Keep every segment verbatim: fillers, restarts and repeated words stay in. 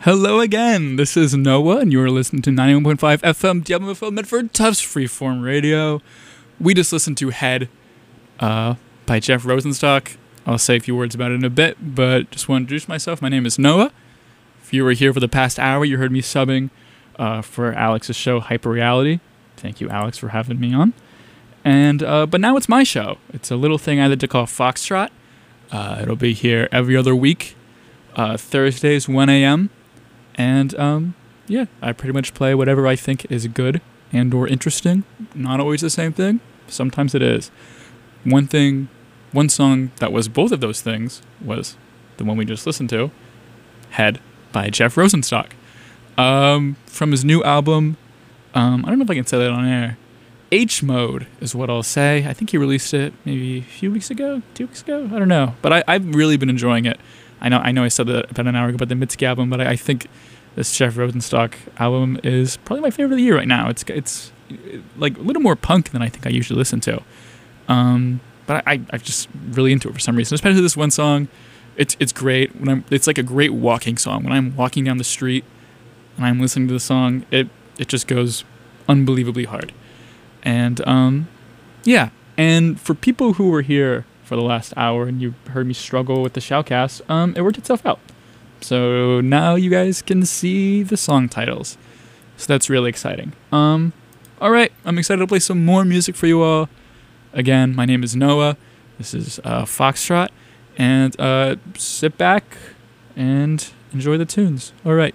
Hello again, this is Noah, and you are listening to ninety-one point five F M W F L Medford Tufts Freeform Radio. We just listened to Head uh, by Jeff Rosenstock. I'll say a few words about it in a bit, but just want to introduce myself. My name is Noah. If you were here for the past hour, you heard me subbing uh, for Alex's show, Hyper Reality. Thank you, Alex, for having me on. And uh, But now it's my show. It's a little thing I like to call Foxtrot. Uh, it'll be here every other week, uh, Thursdays, one a.m., And, um, yeah, I pretty much play whatever I think is good and or interesting. Not always the same thing. Sometimes it is. One thing, one song that was both of those things was the one we just listened to, Head by Jeff Rosenstock. Um, from his new album, um, I don't know if I can say that on air. H-Mode is what I'll say. I think he released it maybe a few weeks ago, two weeks ago. I don't know. But I, I've really been enjoying it. I know I know I said that about an hour ago about the Mitski album, but I, I think this Jeff Rosenstock album is probably my favorite of the year right now. It's it's like a little more punk than I think I usually listen to. Um, but I, I'm just really into it for some reason, especially this one song. It's it's great. When I'm, it's like a great walking song. When I'm walking down the street and I'm listening to the song, it, it just goes unbelievably hard. And um, yeah, and for people who were here for the last hour and you heard me struggle with the shoutcast, um, it worked itself out. So now you guys can see the song titles. So that's really exciting. Um, all right, I'm excited to play some more music for you all. Again, my name is Noah. This is uh, Foxtrot. And uh, sit back and enjoy the tunes. All right.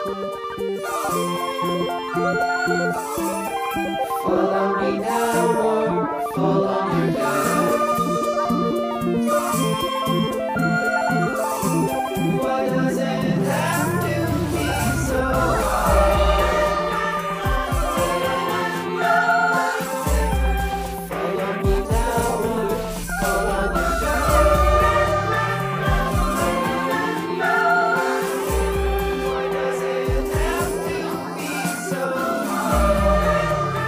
Follow me now or fall on your dad. Why does it have to be so hard? Follow me now or fall on your dad. Why does it have to be so hard?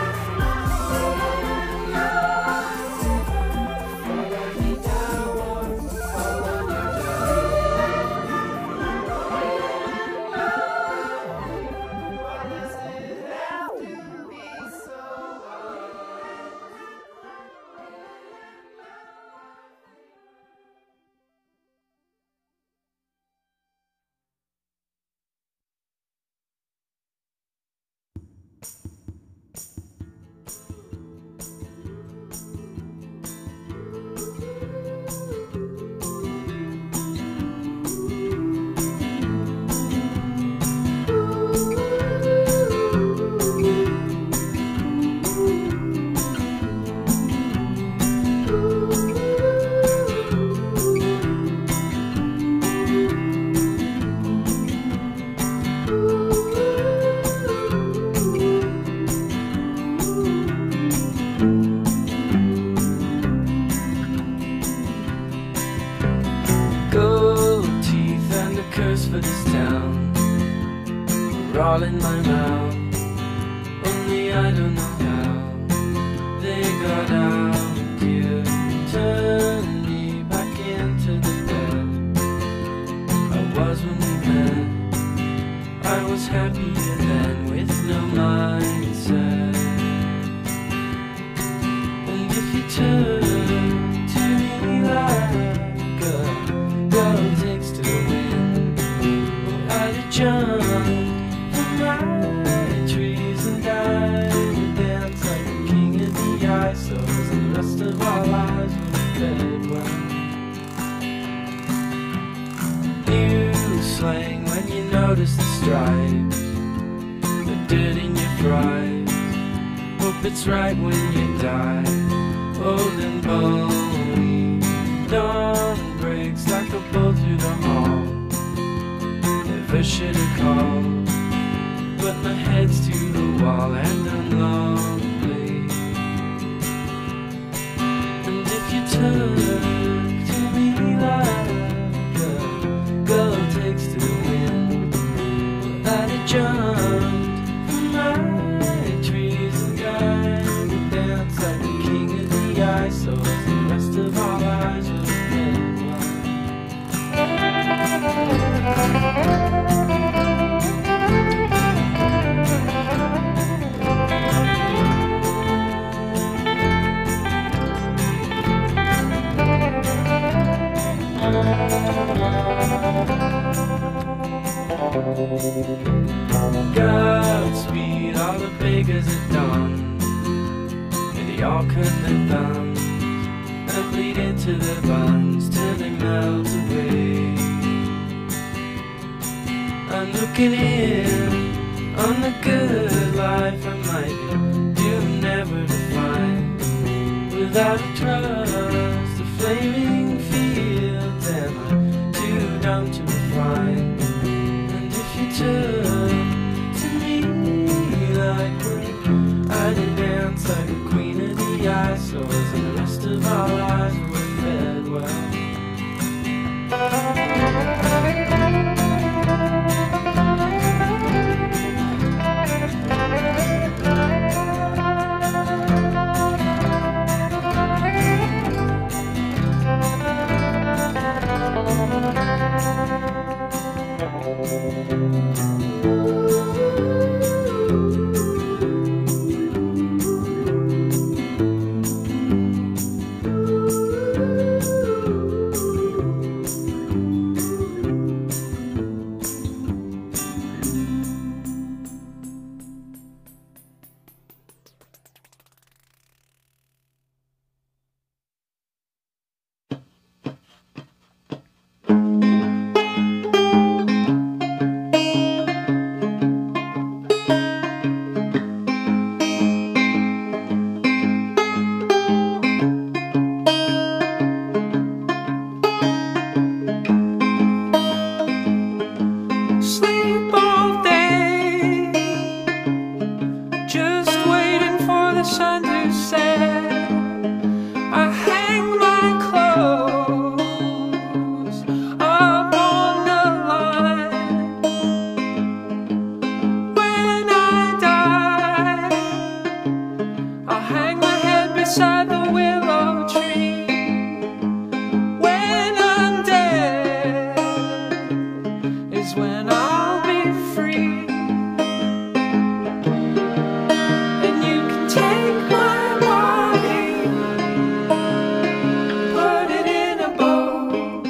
Gold teeth and a curse for this town are all in my mouth. Only I don't know how they got out. You turned me back into the bed I was when we met. I was happier then with no mindset. And if you turn to me like a girl takes to the wind, well, I'd have jumped from my trees and died and danced like a king of the ice. So as the rest of our lives were fed well. New slang when you notice the stripes, the dirt in your fries. Hope it's right when you die, old and bony. Dawn breaks like a bolt through the hall. Never should have called, but my head's to the wall and I'm lonely. And if you turn to me like a girl takes to the wind, well, I'd have jumped from my trees and died and danced like the king of the ice. So as the rest of our lives will end Godspeed, all the beggars at dawn, and they all cut their thumbs and bleed into their buns till they melt away. I'm looking in on the good life I might be doomed never to find. Without a trust, the flaming fields, am I too dumb to refine? And if you turn to me like one, I'd dance like a queen of the ice. So as the rest of our lives were fed well. when I'll be free. And you can take my body, put it in a bowl,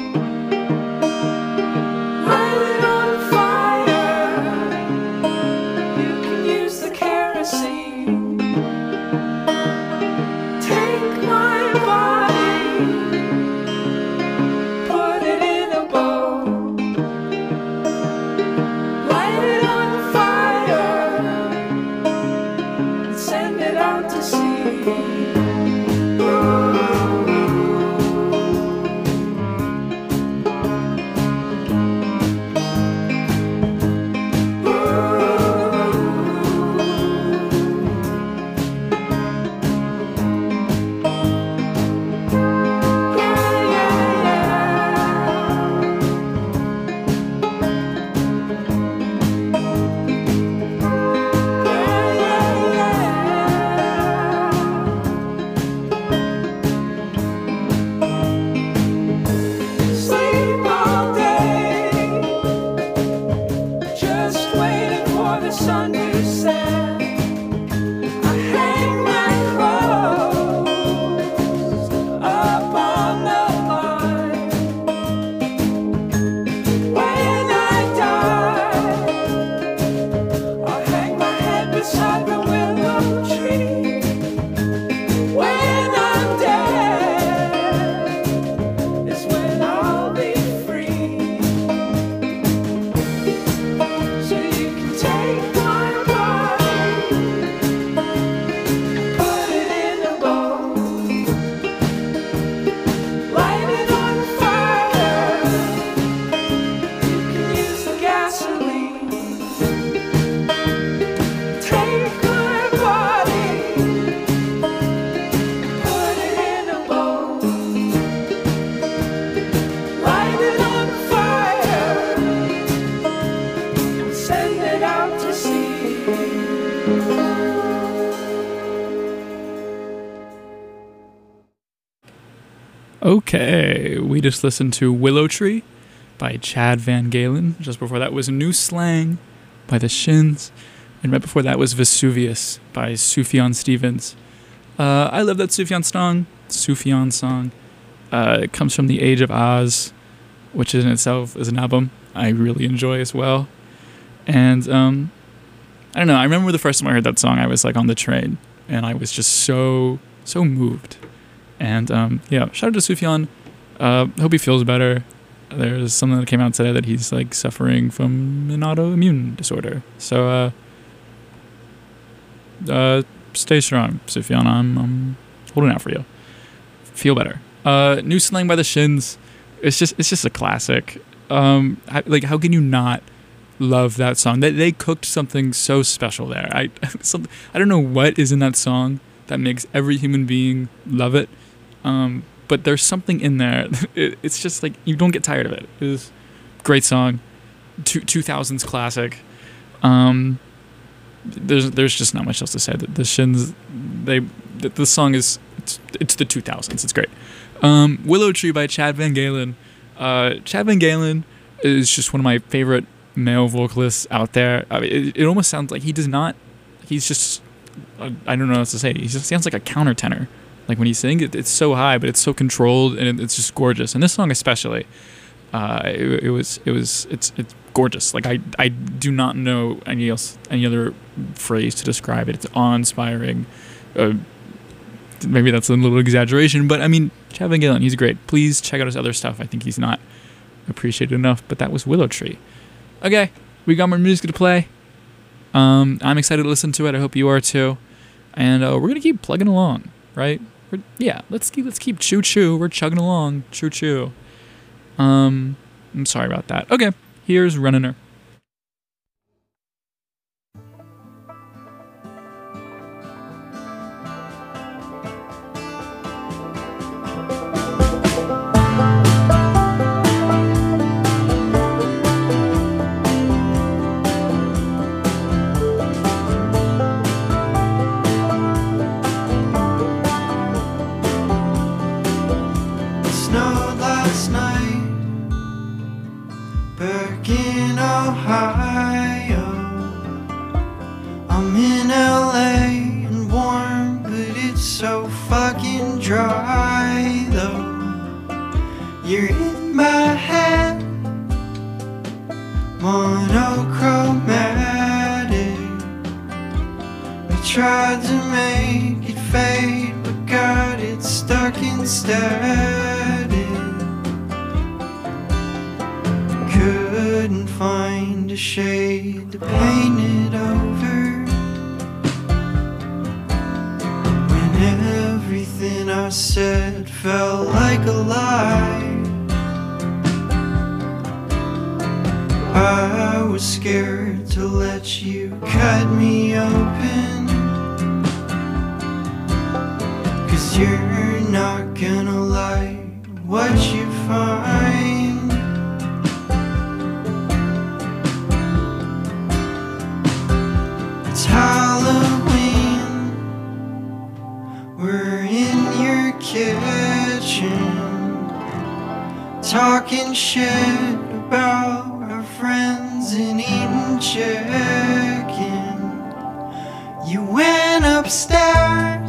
light it on fire. You can use the kerosene. Take my body, put it in a bowl, light it on fire, and send it out to sea. Sleep all day, just waiting for the sun to set. I hang my clothes up on the line. When I die, I'll hang my head beside the willow tree. When I'm dead is when I'll be free. So you can take my body, put it in a bowl, light it on fire. You can use the gasoline. Take my body, put it in a bowl, light it on fire, and send it out to sea. Okay, we just listened to Willow Tree by Chad Van Galen. Just before that was New Slang by The Shins. And right before that was Vesuvius by Sufjan Stevens. Uh, I love that Sufjan song. Sufjan song. Uh, it comes from The Age of Oz, which in itself is an album I really enjoy as well. And um, I don't know, I remember the first time I heard that song, I was like on the train, and I was just so, so moved. And um, yeah, shout out to Sufjan. Uh, hope he feels better. There's something that came out today that he's like suffering from an autoimmune disorder. So uh, uh, stay strong, Sufjan. I'm, I'm holding out for you. Feel better. Uh, New Slang by The Shins. It's just it's just a classic. Um, I, like how can you not love that song? They they cooked something so special there. I something I don't know what is in that song that makes every human being love it. Um, but there's something in there. It, it's just like you don't get tired of it. It was a great song, two two thousands classic. Um, there's there's just not much else to say. The, the Shins, they the, the song is it's, it's the two thousands. It's great. Um, Willow Tree by Chad Van Galen. Uh, Chad Van Galen is just one of my favorite male vocalists out there. I mean, it, it almost sounds like he does not. He's just uh, I don't know what else to say. He just sounds like a countertenor. Like when he sings, it, it's so high, but it's so controlled, and it, it's just gorgeous. And this song especially, uh, it, it was, it was, it's, it's gorgeous. Like I, I do not know any else, any other phrase to describe it. It's awe-inspiring. Uh, maybe that's a little exaggeration, but I mean, Chad Van Galen, he's great. Please check out his other stuff. I think he's not appreciated enough. But that was Willow Tree. Okay, we got more music to play. Um, I'm excited to listen to it. I hope you are too. And uh, we're gonna keep plugging along, right? We're, yeah, let's keep let's keep choo choo. We're chugging along, choo choo. Um, I'm sorry about that. Okay, here's Running Her. Snowed last night, Birkenau Ohio. I'm in L A and warm, but it's so fucking dry though. You're in my head, monochromatic. I tried to make it fade, but got it stuck in static. Couldn't find a shade to paint it over, when everything I said felt like a lie. I was scared to let you cut me open, 'cause you're not gonna like what you find. It's Halloween, we're in your kitchen, talking shit about our friends and eating chicken. You went upstairs,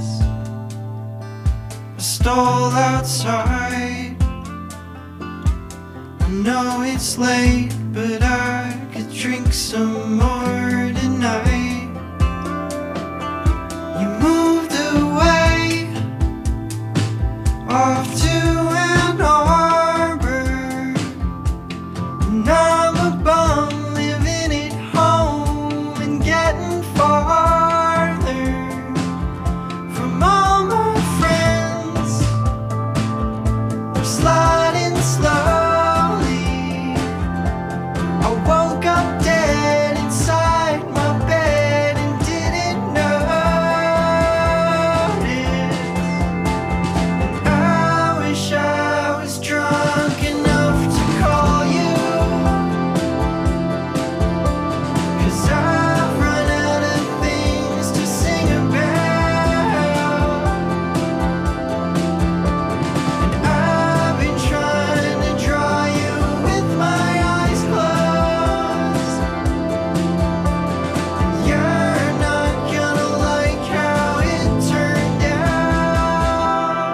I stole outside. I know it's late, but I could drink some more tonight. You moved away, off to Ann Arbor, and I'm a bum living at home and getting farther from all my friends. We're sliding slowly. I woke up dead inside my bed and didn't notice. And I wish I was drunk enough to call you, 'cause I've run out of things to sing about. And I've been trying to draw you with my eyes closed, and you're not gonna like how it turned out.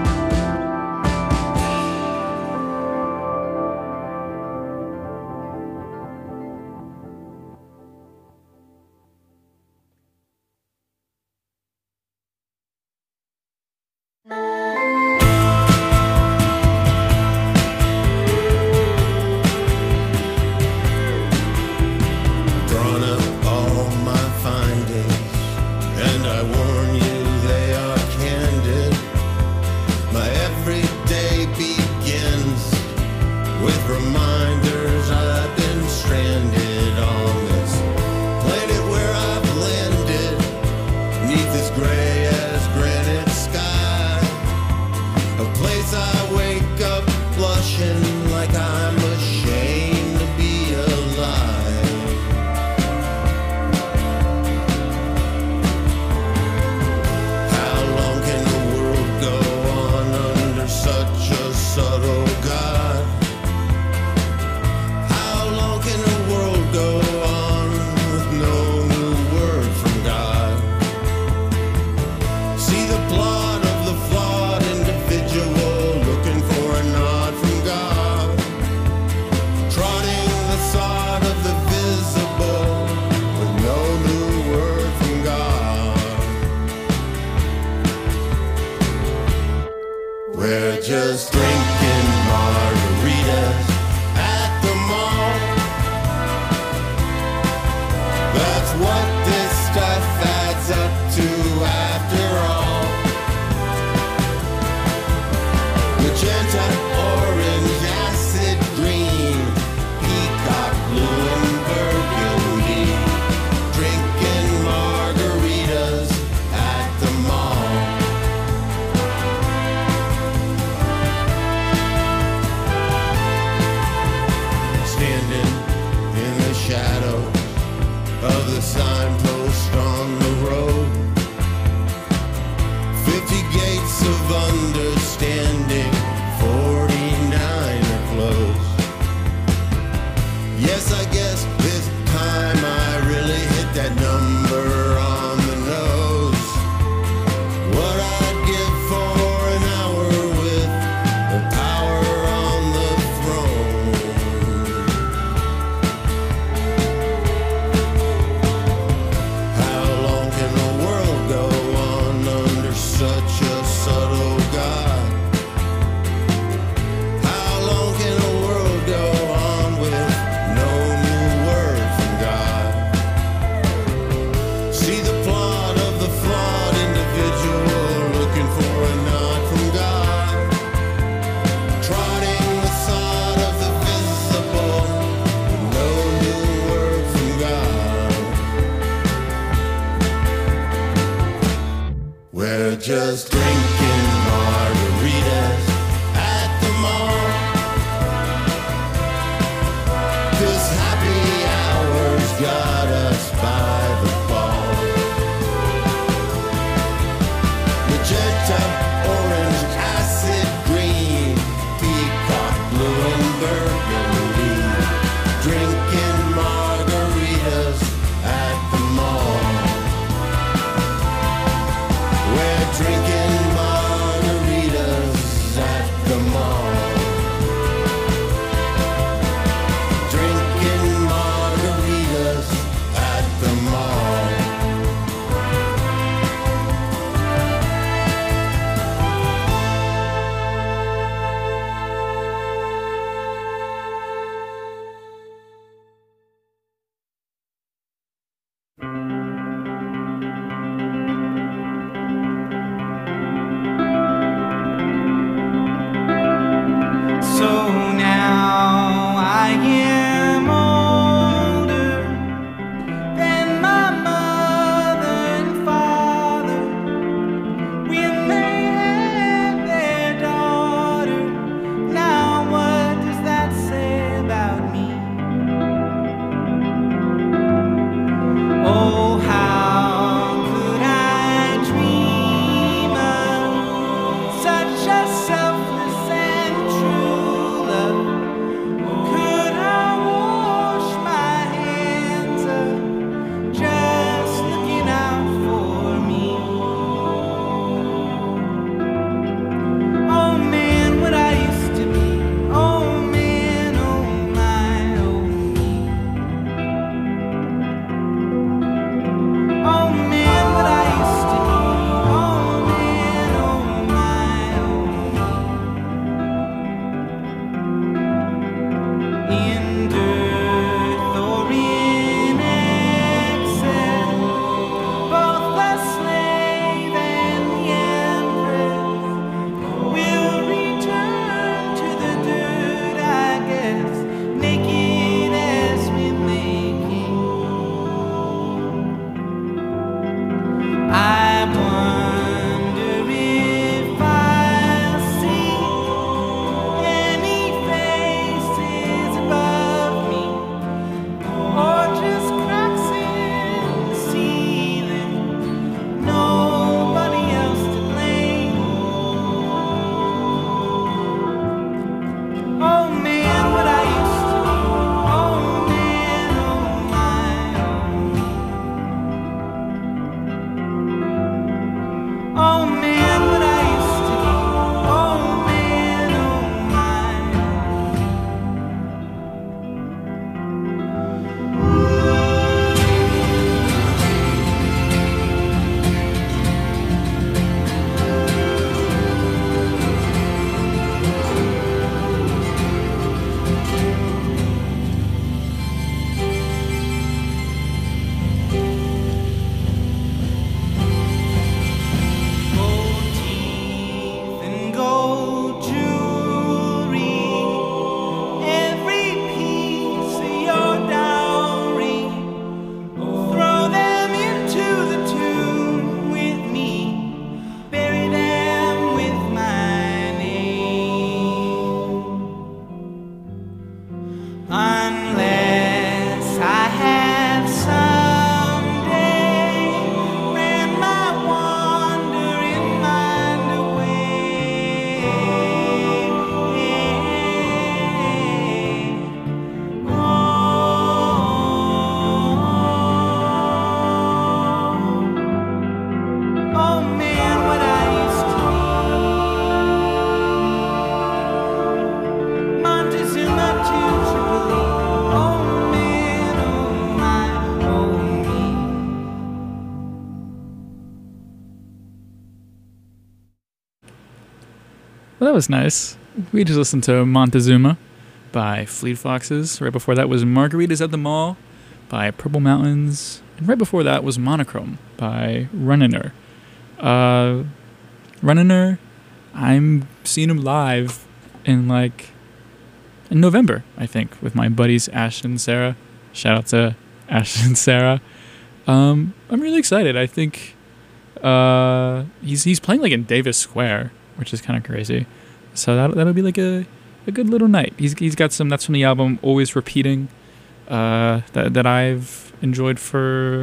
Drawn up all my findings, and I warn you they are candid. My everyday begins with reminders I've been stranded on this planet where I've landed, neath this gray as granite sky, a place I wake up blushing like I'm ashamed to be alive. How long can the world go on under such a subtle God? How long can the world go on with no new word from God? See the plot of the flawed individual looking for a nod from God, trotting the sod of the visible with no new word from God. We're just drinking margaritas at the mall. That's what this stuff adds up to after all. Magenta, orange, acid green, peacock blue and burgundy. Drinking margaritas at the mall. Standing in the shadow of the signpost on the road, fifty gates of understanding, forty-nine are closed. Yes, I guess guess this time I really hit that number on the nose. What I'd give for an hour with the power on the throne. How long can the world go on under such a subtle God? How long can the world go on with no new word from God? See the plot of the flawed individual looking for a nod from God, trotting the sod of the visible with no new word from God. We're just drinking margaritas at the mall, 'cause happy hours got us by the ball. Magenta, orange, acid green, peacock blue and burgundy. Drinking margaritas at the mall. We're drinking margaritas at the mall. Drinking margaritas was nice. We just listened to Montezuma by Fleet Foxes. Right before that was Margaritas at the Mall by Purple Mountains. And right before that was Monochrome by Runiner. Uh, Runiner, I'm seeing him live in like in November, I think, with my buddies Ashton and Sarah. Shout out to Ashton and Sarah. Um, I'm really excited. I think uh, he's he's playing like in Davis Square, which is kind of crazy. So that that'll be like a, a good little night. He's he's got some. That's from the album Always Repeating, uh, that that I've enjoyed for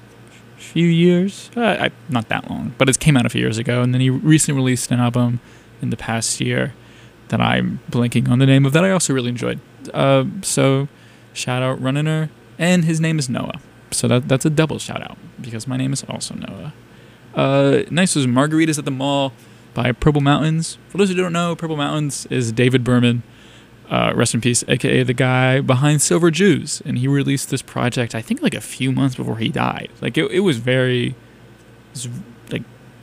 a few years. Uh, I, not that long, but it came out a few years ago. And then he recently released an album in the past year that I'm blanking on the name of that I also really enjoyed. Uh, so shout out Runiner, and his name is Noah. So that that's a double shout out because my name is also Noah. Uh, next was Margaritas at the Mall by Purple Mountains. For those who don't know, Purple Mountains is David Berman, uh, rest in peace, aka the guy behind Silver Jews, and he released this project I think like a few months before he died. Like it, it was very, it was like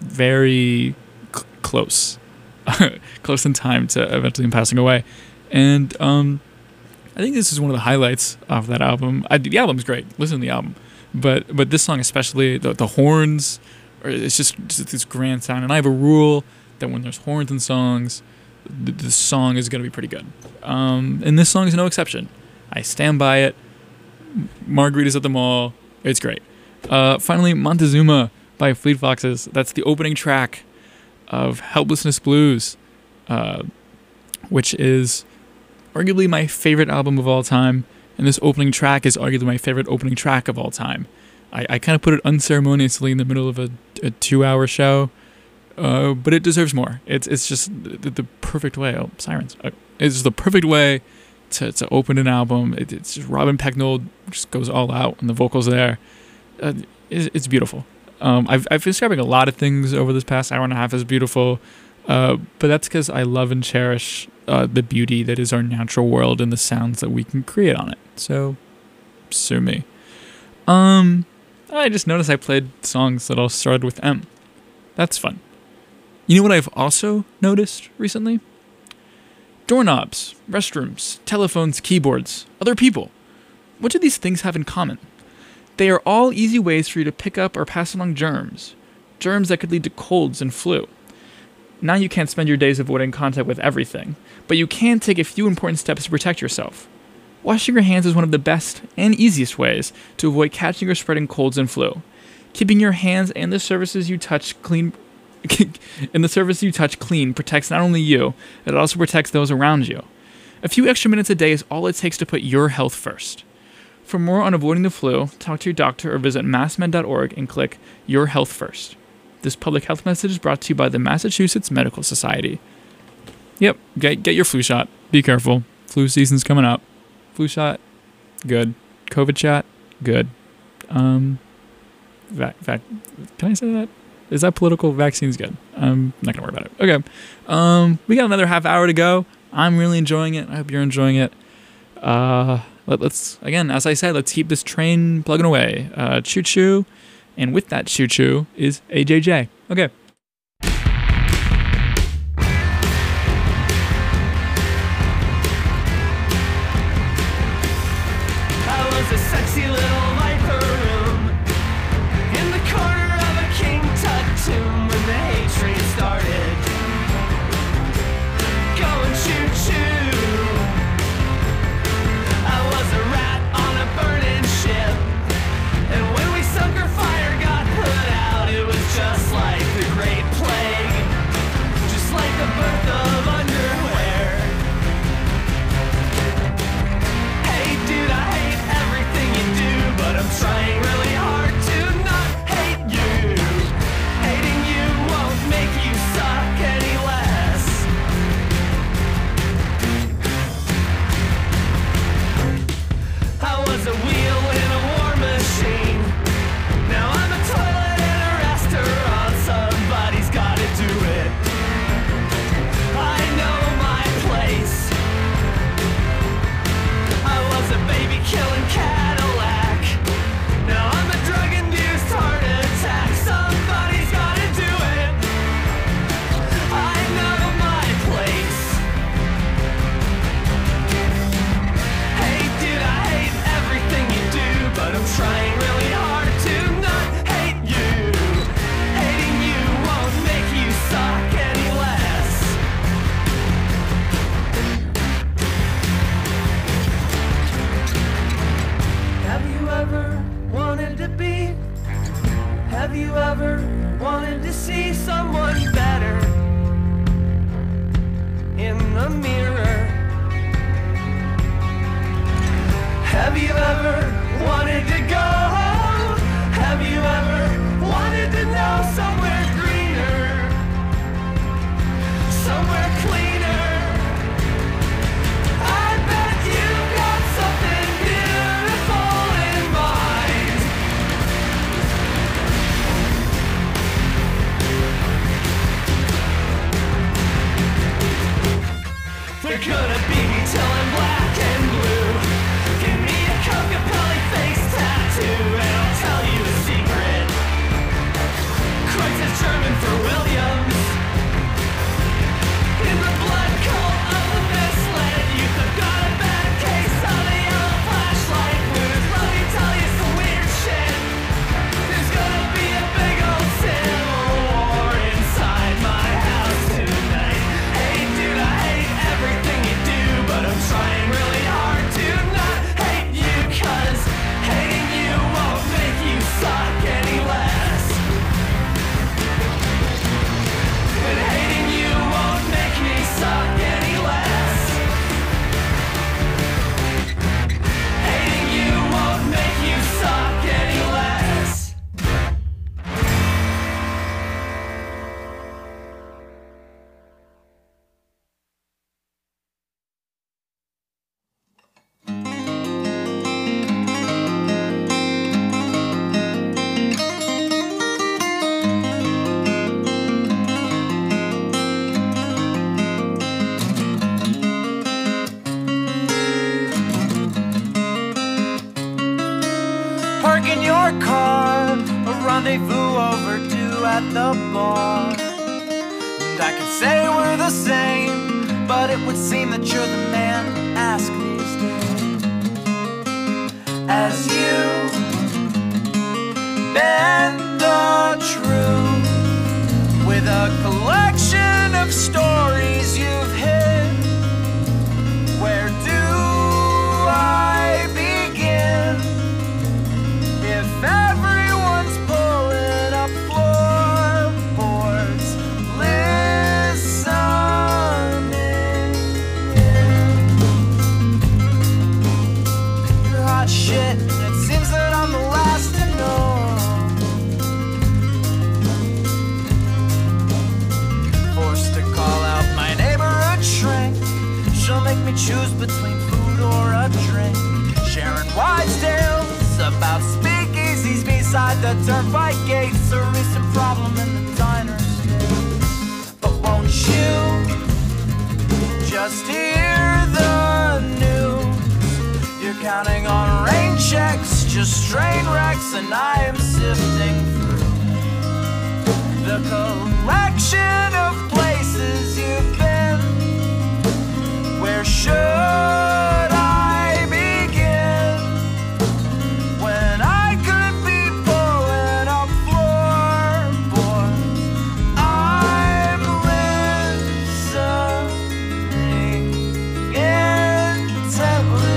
very c- close, close in time to eventually him passing away, and um. I think this is one of the highlights of that album. I, the album's great. Listen to the album, but but this song especially, the the horns, or it's just, just this grand sound. And I have a rule that when there's horns in songs, the, the song is gonna be pretty good. Um, and this song is no exception. I stand by it. Margaritas at the Mall. It's great. Uh, finally, Montezuma by Fleet Foxes. That's the opening track of Helplessness Blues, uh, which is arguably my favorite album of all time, and this opening track is arguably my favorite opening track of all time. I, I kind of put it unceremoniously in the middle of a, a two-hour show, uh, but it deserves more. It's it's just the, the perfect way. Oh, sirens! Uh, it's just the perfect way to, to open an album. It, it's just Robin Pecknold just goes all out, and the vocals there. Uh, it, it's beautiful. Um, I've I've been describing a lot of things over this past hour and a half as beautiful. Uh, but that's because I love and cherish uh, the beauty that is our natural world and the sounds that we can create on it. So, sue me. Um, I just noticed I played songs that all started with M. That's fun. You know what I've also noticed recently? Doorknobs, restrooms, telephones, keyboards, other people. What do these things have in common? They are all easy ways for you to pick up or pass along germs. Germs that could lead to colds and flu. Now you can't spend your days avoiding contact with everything, but you can take a few important steps to protect yourself. Washing your hands is one of the best and easiest ways to avoid catching or spreading colds and flu. Keeping your hands and the surfaces you touch clean and the surface you touch clean protects not only you, it also protects those around you. A few extra minutes a day is all it takes to put your health first. For more on avoiding the flu, talk to your doctor or visit massmed dot org and click Your Health First. This public health message is brought to you by the Massachusetts Medical Society. Yep, get get your flu shot. Be careful. Flu season's coming up. Flu shot, good. COVID shot, good. Um, vac, vac, can I say that? Is that political? Vaccine's good. I'm not gonna worry about it. Okay. Um, we got another half hour to go. I'm really enjoying it. I hope you're enjoying it. Uh, let, let's again, as I said, let's keep this train plugging away. Uh, choo choo. And with that choo-choo is A J J. Okay. I was a sexy little viper room in the corner of a King Tut tomb when the hate train started going choo-choo. I was a rat on a burning ship, and when we sunk our fire just like the Great Plague, just like the birth of underwear. Hey dude, I hate everything you do, but to be? Have you ever wanted to see someone better in the mirror? Have you ever wanted to go home? Have you ever wanted to know somewhere greener, somewhere cleaner? I bet you've got something beautiful in mind. They're gonna beat me till I'm black and blue. Give me a Coca-Cola face tattoo and I'll tell you a secret. Kreuz is German for Williams. In the blood cult of the misled youth, I've got a bad case of the yellow flashlight blues. Let me tell you some weird shit. There's gonna be a big old civil war inside my house tonight. Hey dude, I hate everything you do, but I'm trying really hard to not hate you, cause hating you won't make you suck any less. And hating you won't make me suck any less. Hating you won't make you suck any less. Parking your car, a rendezvous overdue at the bar. And I could say we're the same, but it would seem that you're the man to ask these days. As you bend the truth with a collection of stories you've hid, where do I begin? If everyone's pulling up floorboards, listening in. You're hot shit, and it seems that I'm the last to know. Forced to call out my neighborhood shrink. She'll make me choose between food or a drink. Sharing wives' tales about speakeasies beside the turnpike gates, a recent problem in the diners. But won't you just hear the news? You're counting on rain checks, just train wrecks, and I am sifting through the collection of places you've been. Where should I begin when I could be pulling up floorboards? I'm listening intently.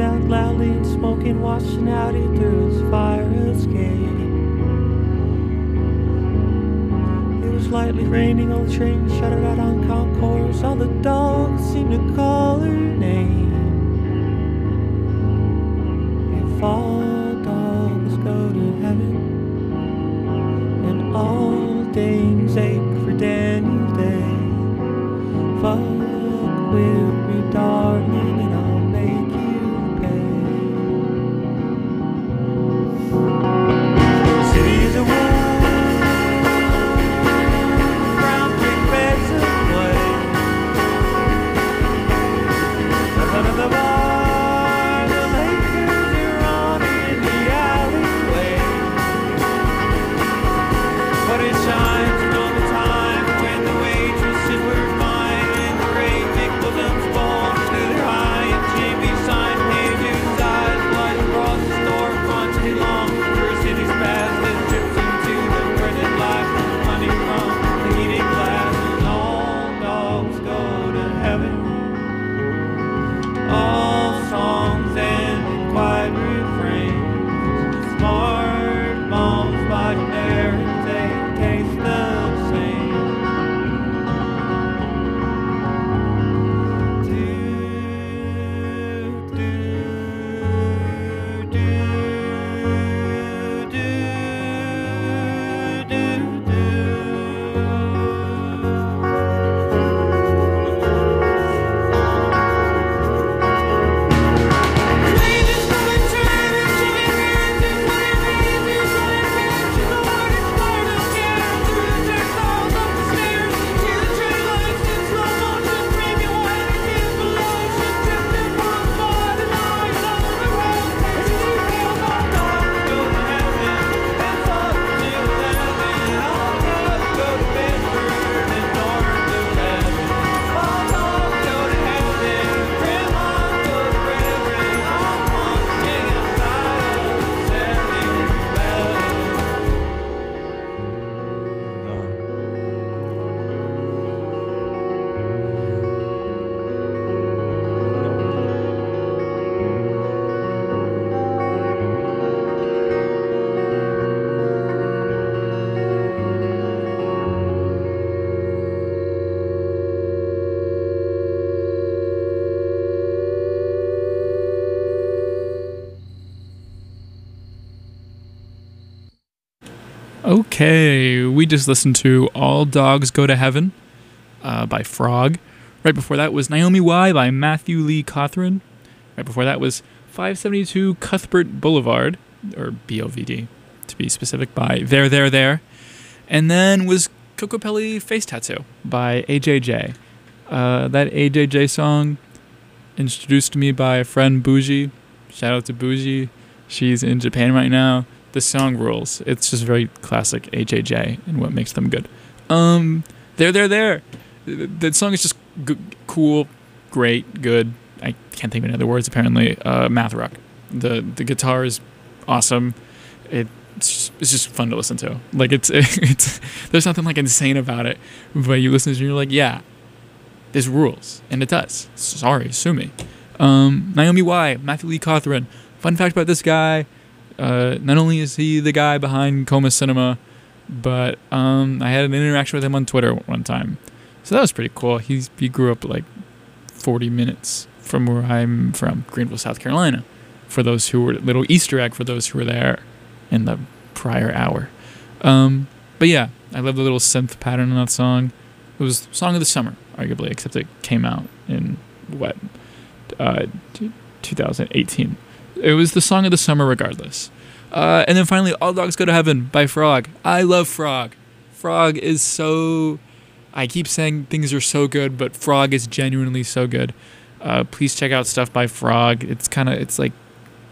out loudly and smoking, washing out he through his fire escape. It was lightly raining on the train, shuttered out on concourse. All the dogs seemed to call her name. If all dogs go to heaven and all dames ache for Daniel Day, fuck with me, darling, and I'll make you pay. The city is a wolf, brown brick beds of clay. The front of the bar, the Lakers are on in the alleyway. But it shines all the time when the waitresses were fine and the great big bosoms bulge to their high and Jamie sign pages eyes flash across the storefront too long for a city's past that drips into the printed life. Honey from the heated glass and all dogs go to heaven. All songs end in quiet refrains. Smart moms by their they taste the same. Do, do, do, do, do, do. Ladies coming turn and shaking hands and playing babies on their bench in the water part of care. Through the dirt falls up the stairs, see the train lights in slow motion, premium wine and kids below. She tripped and broke by the noise on the road. As she feels all dogs go to heaven and fuck till eleven. All dogs go to Bedford and north of heaven. All dogs go to heaven, grandma go to Reverend. All punks hang outside of seven Okay, we just listened to All Dogs Go to Heaven uh, by Frog. Right before that was Naomi Y by Matthew Lee Cothran. Right before that was five seventy-two Cuthbert Boulevard, or B O V D to be specific, by There, There, There. And then was Cocopelli Face Tattoo by A J J. Uh, that A J J song introduced to me by a friend, Bougie. Shout out to Bougie. She's in Japan right now. This song rules. It's just very classic A J J and what makes them good. Um, There, There, There. That song is just g- cool, great, good. I can't think of any other words, apparently. Uh, math rock. The the guitar is awesome. It, it's just, it's just fun to listen to. Like, it's it's there's nothing like insane about it, but you listen to it and you're like, yeah, this rules, and it does. Sorry, sue me. Um, Naomi Y, Matthew Lee Cothran. Fun fact about this guy: uh, not only is he the guy behind Coma Cinema, but um, I had an interaction with him on Twitter one time, so that was pretty cool. He he grew up like forty minutes from where I'm from, Greenville, South Carolina. For those who were, little Easter egg for those who were there in the prior hour. Um, but yeah, I love the little synth pattern in that song. It was song of the summer, arguably, except it came out in what, uh, two thousand eighteen. It was the song of the summer regardless. Uh, and then finally, All Dogs Go to Heaven by Frog. I love Frog. Frog is so... I keep saying things are so good, but Frog is genuinely so good. Uh, please check out stuff by Frog. It's kind of, it's like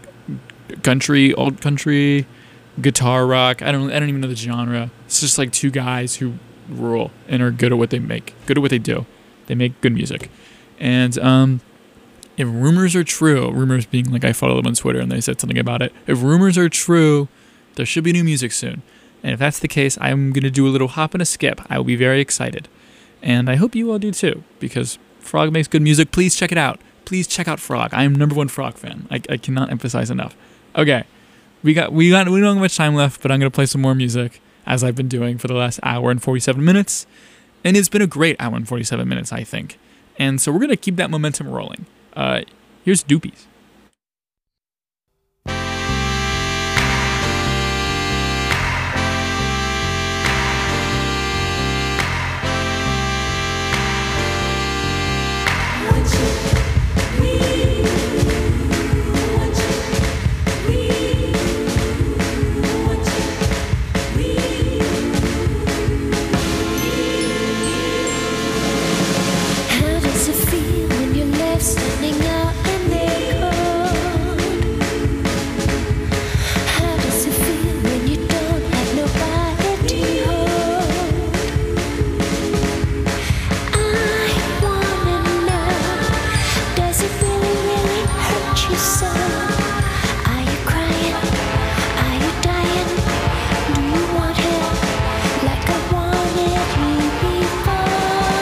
country, old country, guitar rock. I don't I don't even know the genre. It's just like two guys who rule and are good at what they make, good at what they do. They make good music. And um, if rumors are true, rumors being like I followed them on Twitter and they said something about it. If rumors are true, there should be new music soon. And if that's the case, I'm going to do a little hop and a skip. I will be very excited. And I hope you all do too, because Frog makes good music. Please check it out. please check out Frog. I am number one Frog fan. I, I cannot emphasize enough. Okay, we got we got we don't have much time left, but I'm gonna play some more music as I've been doing for the last hour and forty-seven minutes, and it's been a great hour and forty-seven minutes, I think. And so we're gonna keep that momentum rolling. Uh, here's Doopies. Standing out in the cold. How does it feel when you don't have nobody to hold? I wanna know, does it really, really hurt you so? Are you crying? Are you dying? Do you want her like I wanted you before?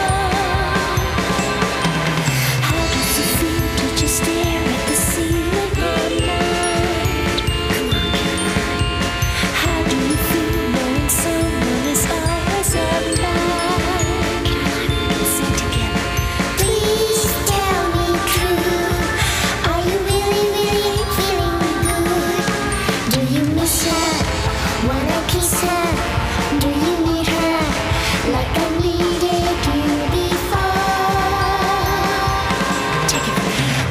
Stare at the ceiling all night. Come on, how do you feel knowing someone is always around? Let's sing together. Please tell me true. Are you really, really feeling good? Do you miss her? Wanna kiss her? Do you need her like I needed you before? Take it from here.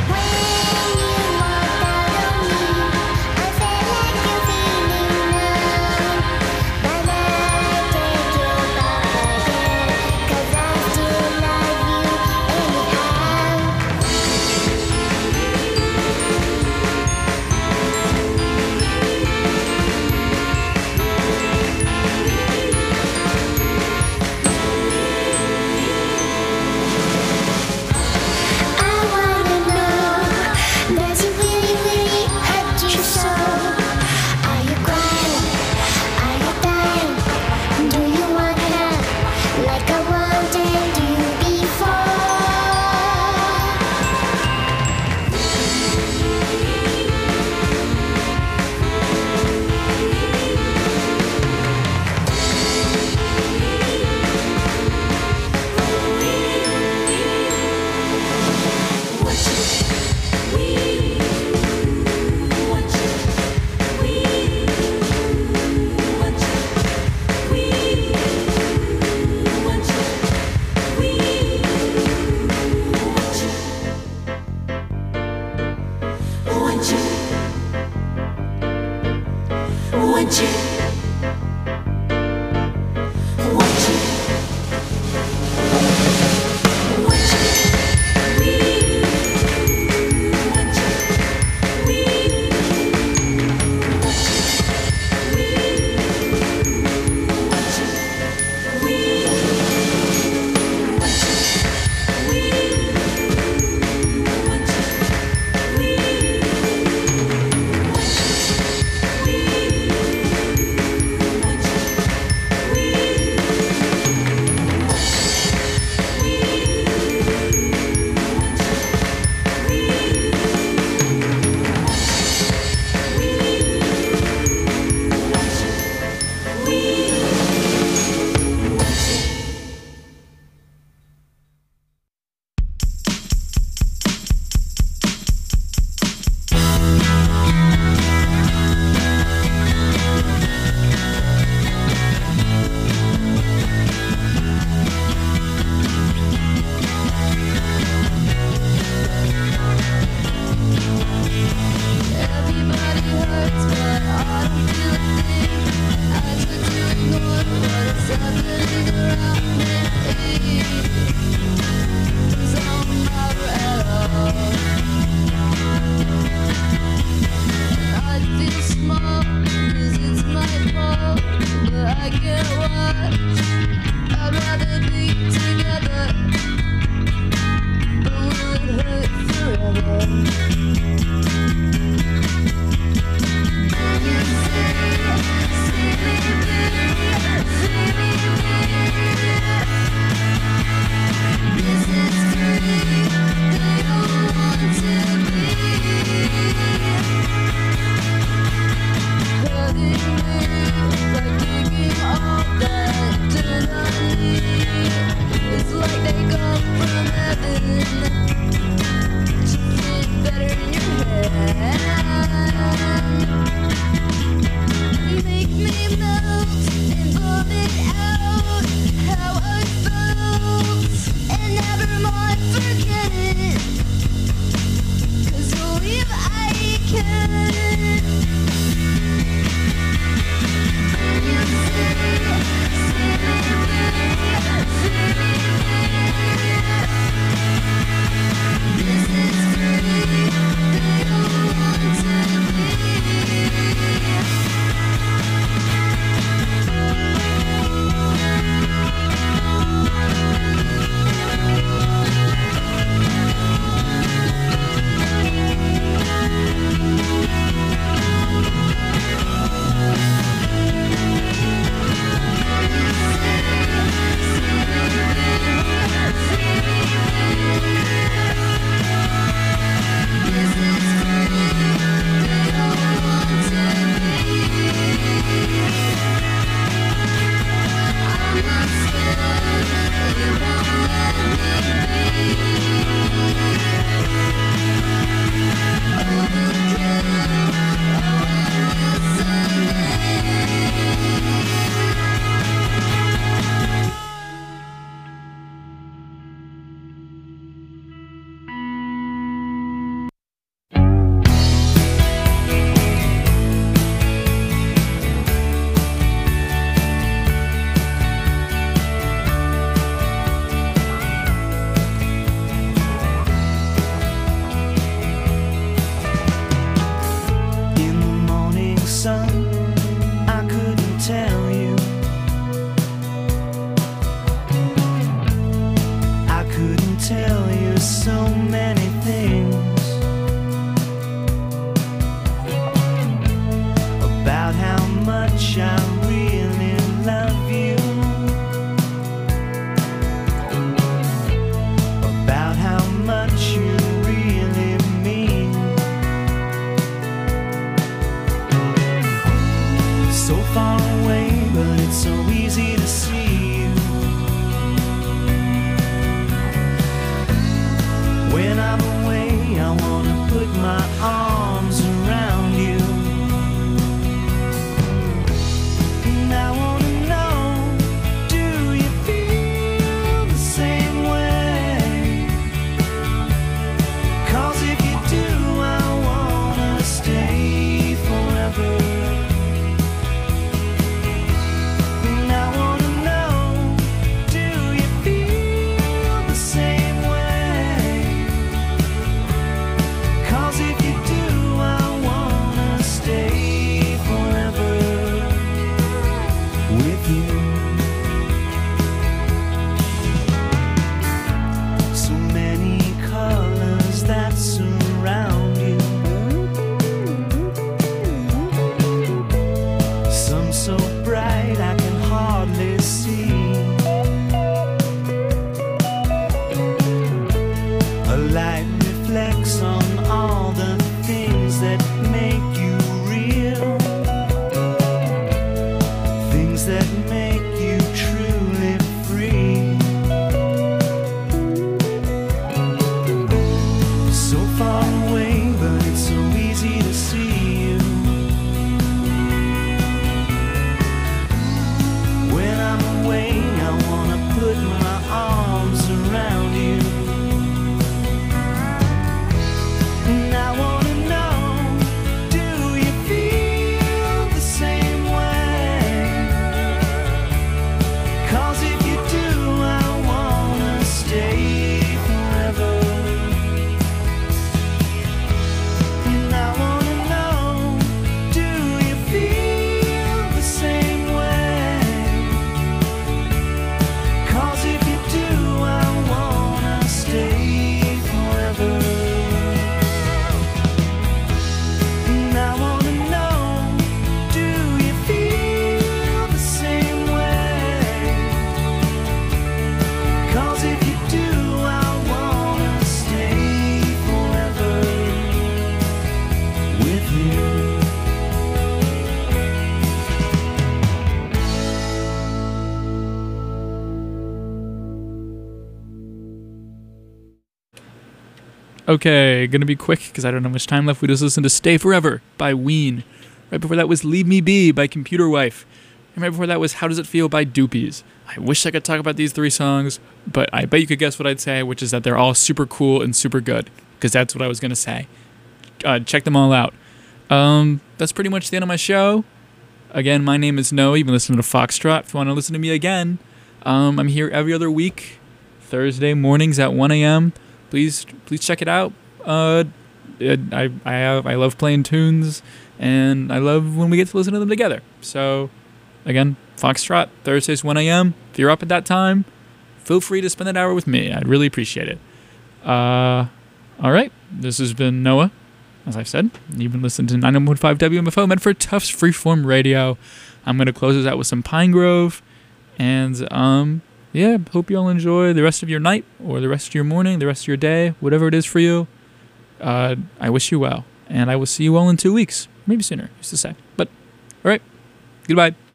Okay, gonna be quick because I don't have much time left. We just listened to Stay Forever by Ween. Right before that was Leave Me Be by Computer Wife. And right before that was How Does It Feel by Doopies. I wish I could talk about these three songs, but I bet you could guess what I'd say, which is that they're all super cool and super good, because that's what I was gonna say. Uh, check them all out. Um, that's pretty much the end of my show. Again, my name is Noah. You've been listening to Foxtrot. If you want to listen to me again, um, I'm here every other week, Thursday mornings at one a.m. Please, please check it out. Uh, it, I, I, have, I love playing tunes, and I love when we get to listen to them together. So, again, Foxtrot, Thursdays, one a.m. If you're up at that time, feel free to spend an hour with me. I'd really appreciate it. Uh, all right, this has been Noah. As I've said, you've been listening to ninety-one point five W M F O, meant for Tufts Freeform Radio. I'm going to close this out with some Pine Grove. And, um, yeah, hope you all enjoy the rest of your night or the rest of your morning, the rest of your day, whatever it is for you. Uh, I wish you well. And I will see you all in two weeks. Maybe sooner, used to say. But, all right, goodbye.